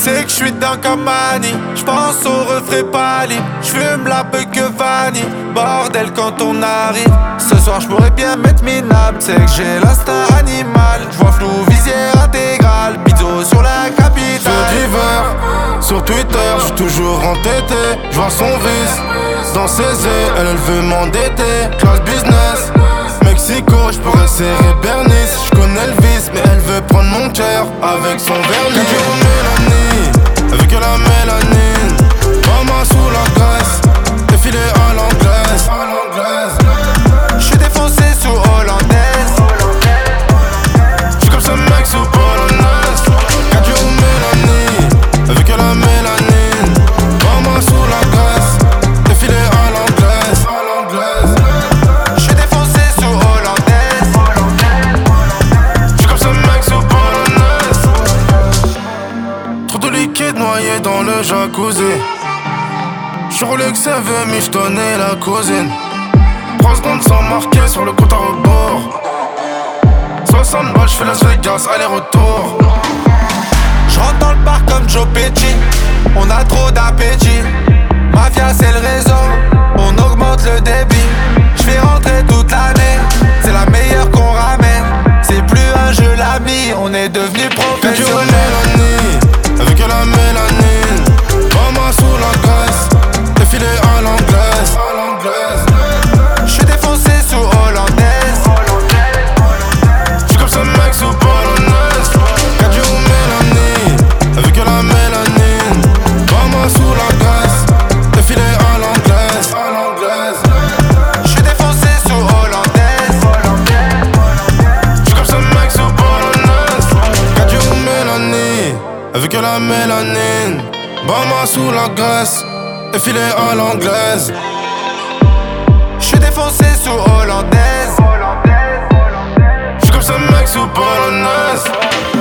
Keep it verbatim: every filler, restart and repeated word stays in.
sais que j'suis dans comme Annie. J'pense au refrain pâli. J'fume la peu que vanille. Bordel quand on arrive. Ce soir j'pourrais bien mettre minable. C'est que j'ai l'instinct animal. J'vois flou, visière intégrale. Pizzo sur la capitale. Fait d'hiver, sur Twitter, j'suis toujours entêté. J'vois son vice dans ses ailes, elle, elle veut m'endetter. Classe business, Mexico, j'pourrais serrer Bernice. J'connais le vice, mais elle veut prendre mon cœur avec son vernis. Mélanie, avec la mélanine. Maman sous la graisse, défilé à l'anglaise. J'suis défoncé sous hollandaise. J'suis comme ce mec sous polonaise. Cadio Mélanie, avec la mélanine. Maman sous la graisse, défilé à l'anglaise. J'suis défoncé sous hollandaise. J'suis comme ce mec sous polonaise. Trop de liquide noyé dans le jacuzzi. J'suis Rolex V, mais j'tonnais la cousine. Trois secondes sans marquer sur le compte à rebours. Soixante balles, j'fais Las Vegas, aller-retour. J'rentre dans le bar comme Joe Pesci. On a trop d'appétit. Mafia c'est le réseau. On augmente le débit. J'fais rentrer toute l'année. C'est la meilleure qu'on ramène. C'est plus un jeu l'ami. On est devenu professionnel. Mélanie, avec la mélanine. Maman sous la graisse, défilé à l'anglaise. J'suis défoncé sous hollandaise. J'suis comme ce mec sous polonaise. Cadio Mélanie, avec la mélanine. Maman sous la graisse, défilé à l'anglaise. J'suis défoncé sous hollandaise. J'suis comme ce mec sous polonaise. Cadio Mélanie, avec la mélanine. Maman sous la graisse, défilé à l'anglaise. J'suis défoncé sous hollandaise. J'suis comme ce mec sous polonaise.